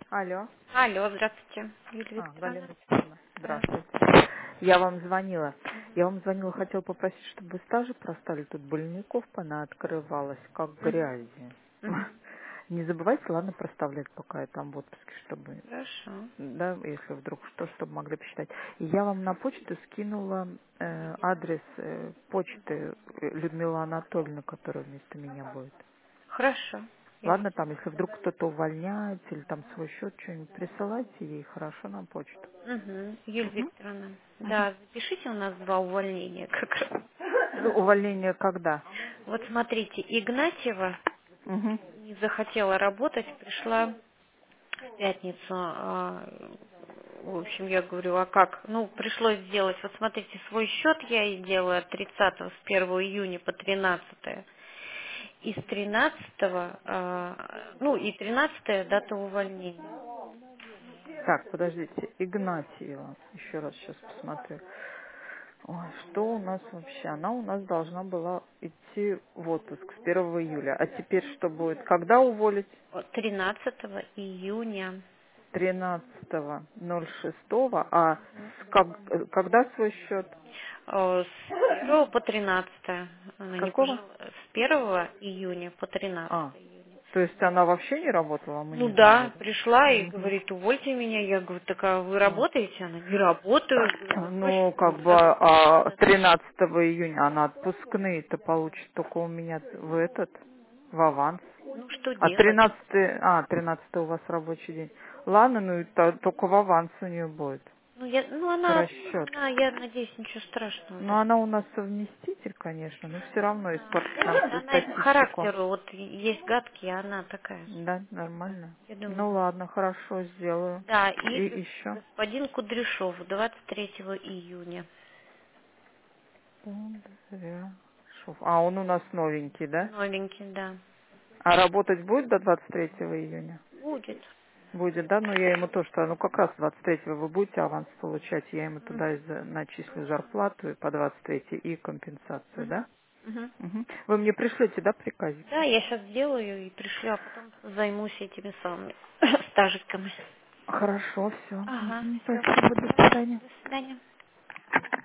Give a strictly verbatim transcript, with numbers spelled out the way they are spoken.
Алло. Алло, здравствуйте, Юлия А, Викторовна. Галина Викторовна, Да. здравствуйте. Я вам звонила. Я вам звонила, хотела попросить, чтобы вы стажи простали. Тут больников открывалась, как Мгм. грязи. Мгм. Не забывайте, ладно, проставлять, пока я там в отпуске, чтобы, Хорошо. да, если вдруг что, чтобы могли посчитать. И я вам на почту скинула э, адрес э, почты э, Людмилы Анатольевны, которая вместо меня будет. Хорошо. Я Ладно, вижу. там, если вдруг кто-то увольняется или там свой счет что-нибудь, присылайте ей, хорошо, на почту. Угу. Юлия Мгм. Викторовна. Мгм. Да, запишите у нас два увольнения как раз. Ну, увольнение когда? Вот смотрите, Игнатьева Мгм. не захотела работать, пришла в пятницу. а, В общем, я говорю, а как? Ну, пришлось сделать, вот смотрите, свой счет я ей делаю от тридцатого, с первого июня по тринадцатое. И с тринадцатого, а, ну и тринадцатое дата увольнения. Так, подождите, Игнатьева. Еще раз сейчас посмотрю. Ой, что у нас вообще? Она у нас должна была идти в отпуск с первого июля. А теперь что будет? Когда уволить? Вот тринадцатого июня. Тринадцатого ноль шестого. А с как- э, когда свой счет? Э, С первого по тринадцатое. С Она не какого? пожила. С первого июня по А, тринадцатое июня. то есть она вообще не работала, а мы Ну не да, знали. пришла и Мгм. говорит, увольте меня. Я говорю, так а вы А. работаете? Она, не работаю. Говорю, да Ну, точно. как Говорю, бы да. а, тринадцатого июня она отпускные-то получит только у меня в этот, в аванс. Ну что А делать? тринадцатое, а, тринадцатое у вас рабочий день. Ладно, ну и то- только в аванс у нее будет. Ну, я, ну По она, расчету. она, я надеюсь, ничего страшного Но так. она у нас совместитель, конечно, но все равно испортит нам Да, всю она по статистику. характеру, вот есть гадкие, она такая. Да, нормально. Я думаю, Ну ладно, хорошо, сделаю. да, И и еще. господин Кудряшов двадцать третьего июня. Кудряшов. А он у нас новенький, да? Новенький, да. А работать будет до двадцать третьего июня? Будет. Будет, да? Ну, я ему то, что, ну, как раз двадцать третьего вы будете аванс получать, я ему Мгм, туда и за- начислю зарплату и по двадцать третьего и компенсацию, мгм, да? мгм. Мгм. Вы мне пришлете, да, приказики? Да, я сейчас сделаю и пришлю, а потом займусь этими самыми стажиками. Хорошо, все. Ага, все. Спасибо, до свидания. До свидания.